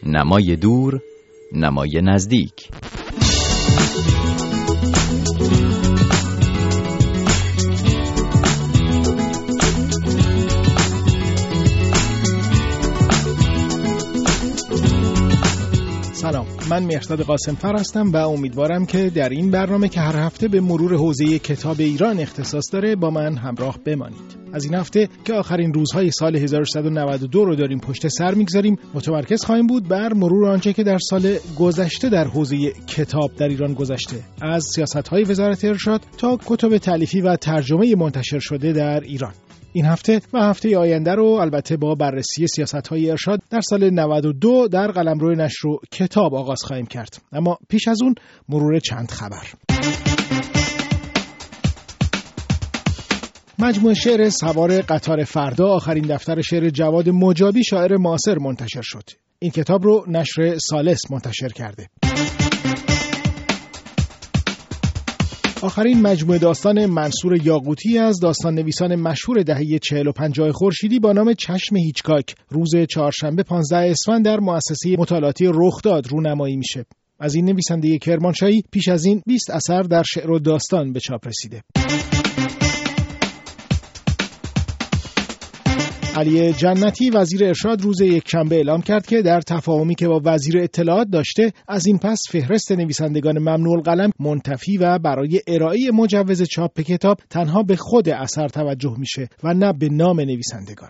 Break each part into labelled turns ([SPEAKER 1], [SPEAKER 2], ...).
[SPEAKER 1] نمای دور، نمای نزدیک.
[SPEAKER 2] سلام، من مهرداد قاسمفر هستم و امیدوارم که در این برنامه که هر هفته به مرور حوزه کتاب ایران اختصاص داره با من همراه بمانید. از این هفته که آخرین روزهای سال 1392 رو داریم پشت سر میگذاریم، متمرکز خواهیم بود بر مرور آنچه که در سال گذشته در حوزه کتاب در ایران گذشته، از سیاست‌های وزارت ارشاد تا کتب تالیفی و ترجمه منتشر شده در ایران. این هفته و هفته آینده رو البته با بررسی سیاست‌های ارشاد در سال 92 در قلمرو نشر و کتاب آغاز خواهیم کرد. اما پیش از اون مرور چند خبر. مجموعه شعر سوار قطار فردا، آخرین دفتر شعر جواد مجابی شاعر معاصر منتشر شد. این کتاب رو نشر ثالث منتشر کرده. آخرین مجموعه داستان منصور یاقوتی از داستان نویسان مشهور دهه 40 و 50 خورشیدی با نام چشم هیچکاک روز چهارشنبه 15 اسفند در مؤسسه مطالعاتی رخداد رونمایی میشه. از این نویسنده کرمانشاهی پیش از این 20 اثر در شعر و داستان به چاپ رسیده. علی جنتی وزیر ارشاد روز یکشنبه اعلام کرد که در تفاهمی که با وزیر اطلاعات داشته، از این پس فهرست نویسندگان ممنوع القلم منتفی و برای ارائه مجوز چاپ کتاب تنها به خود اثر توجه میشه و نه به نام نویسندگان.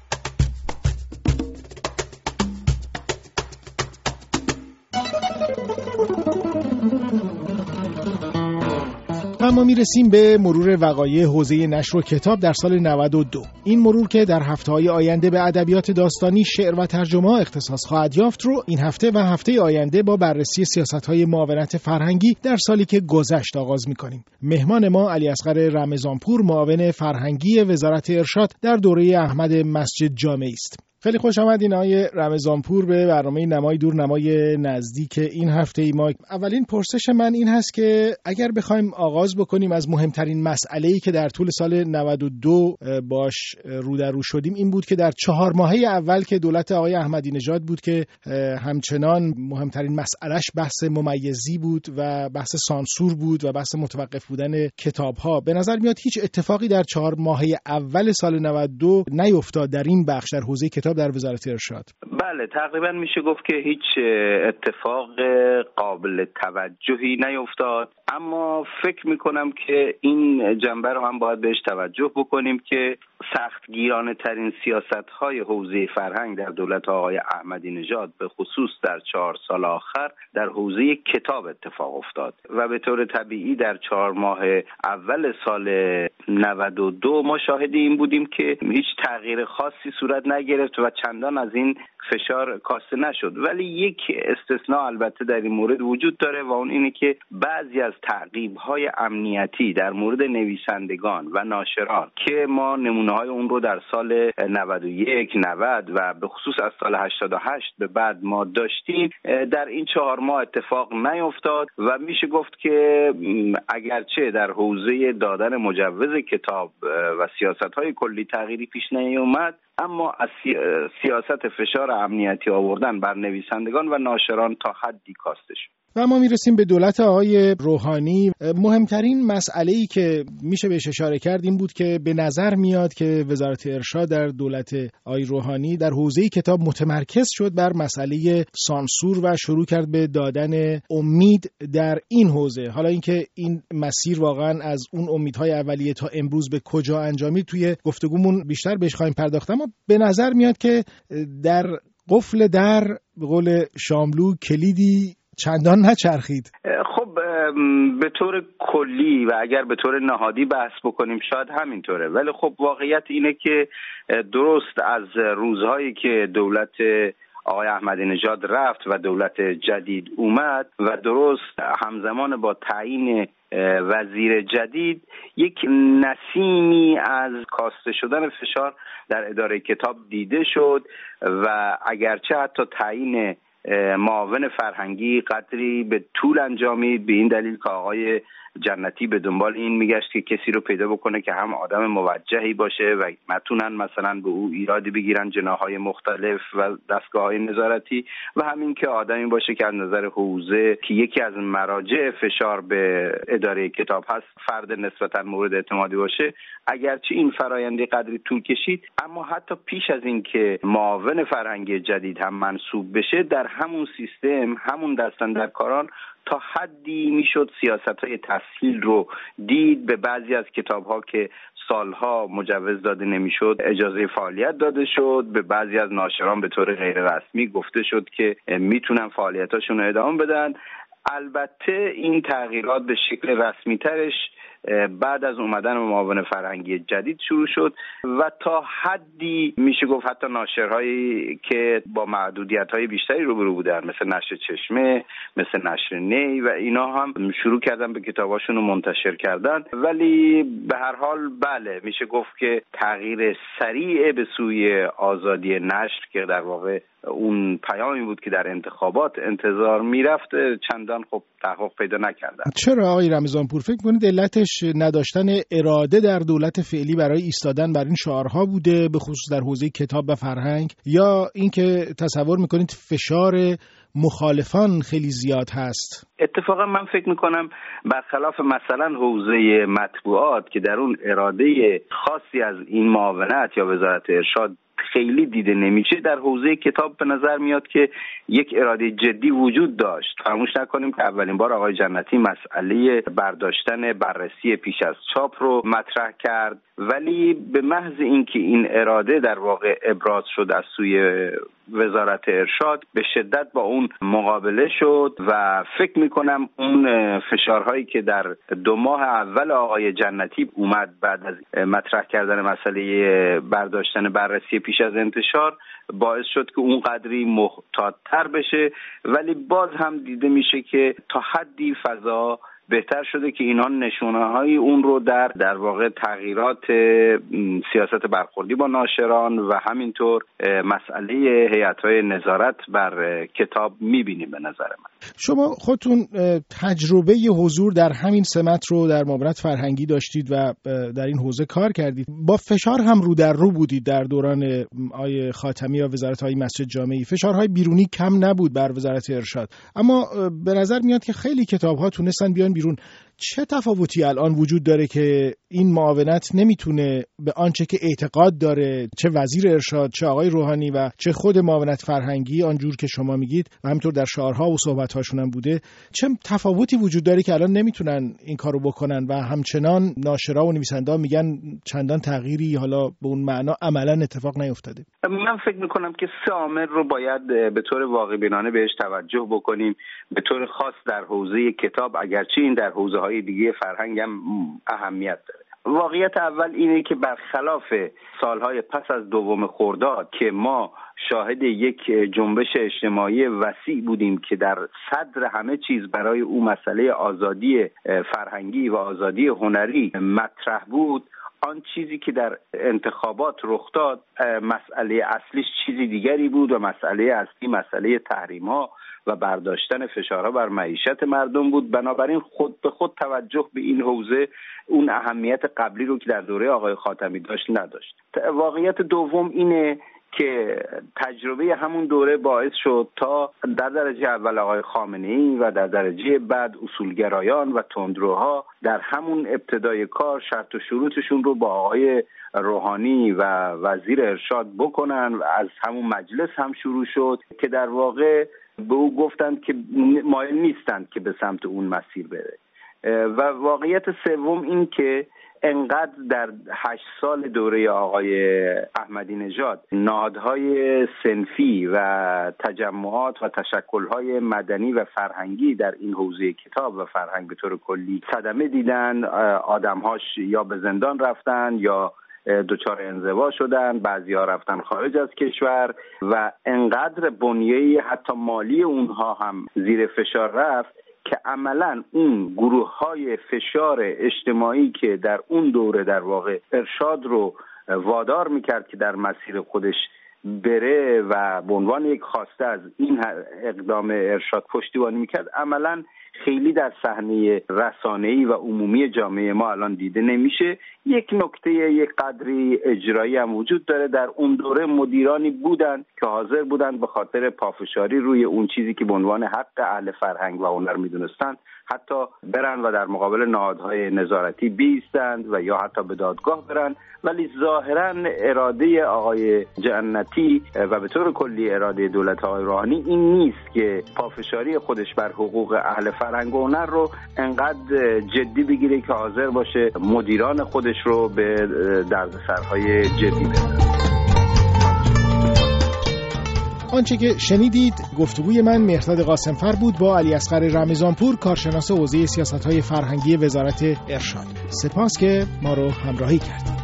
[SPEAKER 2] اما میرسیم به مرور وقایع حوزه نشر و کتاب در سال 92. این مرور که در هفته‌های آینده به ادبیات داستانی، شعر و ترجمه اختصاص خواهد یافت رو این هفته و هفته آینده با بررسی سیاست‌های معاونت فرهنگی در سالی که گذشت آغاز می‌کنیم. مهمان ما علی اصغر رمضانپور، معاون فرهنگی وزارت ارشاد در دوره احمد مسجد جامعی است. خیلی خوش آمدین آقای رمضانپور به برنامه نمای دور نمای نزدیک این هفته ای ما. اولین پرسش من این هست که اگر بخوایم آغاز بکنیم از مهمترین مسئله‌ای که در طول سال 92 باش رو در رو شدیم، این بود که در 4 ماهه اول که دولت آقای احمدی نژاد بود که همچنان مهمترین مسئلهش بحث ممیزی بود و بحث سانسور بود و بحث متوقف بودن کتاب‌ها. به نظر میاد هیچ اتفاقی در 4 ماهه اول سال 92 نیفتاد در این بخش در حوزه کتاب در وزارت ارشاد.
[SPEAKER 3] بله، تقریبا میشه گفت که هیچ اتفاق قابل توجهی نیفتاد، اما فکر میکنم که این جنبه رو هم باید بهش توجه بکنیم که سختگیرانه ترین سیاست های حوزه فرهنگ در دولت آقای احمدی نژاد به خصوص در 4 سال آخر در حوزه کتاب اتفاق افتاد و به طور طبیعی در 4 ماه اول سال 92 ما شاهد این بودیم که هیچ تغییر خاصی صورت نگرفت و چندان از این فشار کاسته نشد. ولی یک استثناء البته در این مورد وجود داره و اون اینه که بعضی از تعقیب‌های امنیتی در مورد نویسندگان و ناشران که ما نمونه‌های اون رو در سال 91 90 و به خصوص از سال 88 به بعد ما داشتیم، در این 4 ماه اتفاق نیفتاد و میشه گفت که اگرچه در حوزه دادن مجوز کتاب و سیاست‌های کلی تغییری پیش نیامد، اما از سیاست فشار امنیتی آوردن بر نویسندگان و ناشران تا حدی کاسته شد.
[SPEAKER 2] و ما میرسیم به دولت آقای روحانی. مهمترین مسئله‌ای که میشه بهش اشاره کرد این بود که به نظر میاد که وزارت ارشاد در دولت آقای روحانی در حوزه کتاب متمرکز شد بر مسئله سانسور و شروع کرد به دادن امید در این حوزه. حالا اینکه این مسیر واقعا از اون امیدهای اولیه تا امروز به کجا انجامید توی گفتگومون بیشتر بهش خواهیم پرداخت، اما به نظر میاد که در قفل در به قول شاملو کلیدی چندان نچرخید.
[SPEAKER 3] خب به طور کلی و اگر به طور نهادی بحث بکنیم شاید همینطوره، ولی خب واقعیت اینه که درست از روزهایی که دولت آقای احمدی نژاد رفت و دولت جدید اومد و درست همزمان با تعیین وزیر جدید یک نسیمی از کاسته شدن فشار در اداره کتاب دیده شد و اگرچه حتی تعیین معاون فرهنگی قدری به طول انجامید، به این دلیل که آقای جنتی به دنبال این میگشت که کسی رو پیدا بکنه که هم آدم موجهی باشه و نتونن مثلا به او ایرادی بگیرن جناح‌های مختلف و دستگاه‌های نظارتی، و همین که آدمی باشه که از نظر حوزه که یکی از مراجع فشار به اداره کتاب هست فرد نسبتاً مورد اعتمادی باشه. اگرچه این فرآیند قدری طول کشید، اما حتی پیش از این که معاون فرهنگی جدید هم منصوب بشه، در همون سیستم همون دستاندرکاران تا حدی میشد سیاست‌های تسهیل رو دید. به بعضی از کتاب‌ها که سالها مجوز داده نمیشد اجازه فعالیت داده شد، به بعضی از ناشران به طور غیر رسمی گفته شد که میتونن فعالیتاشون رو ادامه بدن. البته این تغییرات به شکل رسمی ترش بعد از اومدن معاون فرهنگی جدید شروع شد و تا حدی میشه گفت حتی ناشرهایی که با محدودیت‌های بیشتری روبرو بودن مثل نشر چشمه، مثل نشر نی و اینا هم شروع کردن به کتاباشون رو منتشر کردن. ولی به هر حال بله میشه گفت که تغییر سریع به سوی آزادی نشر که در واقع اون پیامی بود که در انتخابات انتظار میرفت چندان خب تحقق پیدا نکردن.
[SPEAKER 2] چرا آقای رمضانپور فکر کنید علتش نداشتن اراده در دولت فعلی برای ایستادن بر این شعارها بوده، به خصوص در حوزه کتاب و فرهنگ، یا اینکه تصور میکنید فشار مخالفان خیلی زیاد هست؟
[SPEAKER 3] اتفاقا من فکر میکنم برخلاف مثلا حوزه مطبوعات که در اون اراده خاصی از این معاونت یا وزارت ارشاد خیلی دیده نمیشه، در حوزه کتاب به نظر میاد که یک اراده جدی وجود داشت. فراموش نکنیم که اولین بار آقای جنتی مسئله برداشتن بررسی پیش از چاپ رو مطرح کرد، ولی به محض اینکه این اراده در واقع ابراز شد از سوی وزارت ارشاد به شدت با اون مقابله شد و فکر میکنم اون فشارهایی که در 2 ماه اول آقای جنتی اومد بعد از مطرح کردن مسئله برداشتن بررسی پیش از انتشار باعث شد که اون قدری محتاط‌تر بشه، ولی باز هم دیده میشه که تا حدی فضا بهتر شده که اینا نشونه‌های اون رو در واقع تغییرات سیاست برخوردی با ناشران و همینطور مسئله هیئت‌های نظارت بر کتاب می‌بینیم. به نظر من
[SPEAKER 2] شما خودتون تجربه حضور در همین سمت رو در معاونت فرهنگی داشتید و در این حوزه کار کردید، با فشار هم رو در رو بودید در دوران آقای خاتمی یا وزارت‌های مسجد جامعی. فشارهای بیرونی کم نبود بر وزارت ارشاد، اما به نظر میاد که خیلی کتاب‌ها تونستن بیان بیرون. چه تفاوتی الان وجود داره که این معاونت نمیتونه به آنچه که اعتقاد داره چه وزیر ارشاد، چه آقای روحانی و چه خود معاونت فرهنگی آنجور که شما میگید و همینطور در شعارها و صحبت‌هاشون هم بوده، چه تفاوتی وجود داره که الان نمیتونن این کارو بکنن و همچنان ناشرا و نویسنده میگن چندان تغییری حالا به اون معنا عملا اتفاق نیفتاده؟
[SPEAKER 3] من فکر میکنم که 3 عامل رو باید به طور واقع بینانه بهش توجه بکنیم، به طور خاص در حوزه کتاب، اگرچه این در حوزه‌های دیگه فرهنگ هم اهمیت داره. واقعیت اول اینه که برخلاف سالهای پس از 2 خرداد که ما شاهد یک جنبش اجتماعی وسیع بودیم که در صدر همه چیز برای او مسئله آزادی فرهنگی و آزادی هنری مطرح بود، آن چیزی که در انتخابات رخ داد مسئله اصلیش چیزی دیگری بود و مسئله اصلی مسئله تحریم‌ها و برداشتن فشارها بر معیشت مردم بود. بنابراین خود به خود توجه به این حوزه اون اهمیت قبلی رو که در دوره آقای خاتمی داشت نداشت. واقعیت دوم اینه که تجربه همون دوره باعث شد تا در درجه اول آقای خامنه‌ای و در درجه بعد اصولگرایان و تندروها در همون ابتدای کار شرط و شروطشون رو با آقای روحانی و وزیر ارشاد بکنن و از همون مجلس هم شروع شد که در واقع به او گفتند که مایل نیستند که به سمت اون مسیر بره. و واقعیت سوم این که انقدر در 8 سال دوره آقای احمدی نژاد نهادهای صنفی و تجمعات و تشکل‌های مدنی و فرهنگی در این حوزه کتاب و فرهنگ به طور کلی صدمه دیدن، آدم‌هاش یا به زندان رفتن یا دچار انزوا شدن، بعضی‌ها رفتن خارج از کشور و انقدر بنیه حتی مالی اونها هم زیر فشار رفت که عملاً اون گروه‌های فشار اجتماعی که در اون دوره در واقع ارشاد رو وادار می‌کرد که در مسیر خودش بره و به عنوان یک خواسته از این اقدام ارشاد پشتیبانی میکرد، عملاً خیلی در صحنه رسانه‌ای و عمومی جامعه ما الان دیده نمیشه. یک نکته یک قدری اجرایی هم وجود داره. در اون دوره مدیرانی بودند که حاضر بودند به خاطر پافشاری روی اون چیزی که به عنوان حق اهل فرهنگ و هنر میدونستند حتی برن و در مقابل نهادهای نظارتی بیستند و یا حتی به دادگاه برن، ولی ظاهرا اراده آقای جنتی و به طور کلی اراده دولت آقای روحانی این نیست که پافشاری خودش بر حقوق اهل فرهنگ و هنر رو انقدر جدی بگیره که حاضر باشه مدیران خودش رو به دردسرهای جدی بزنه.
[SPEAKER 2] آنچه که شنیدید گفتگوی من مهرداد قاسمفر بود با علی اصغر رمضانپور، کارشناس حوزه سیاست‌های فرهنگی وزارت ارشاد. سپاس که ما رو همراهی کردید.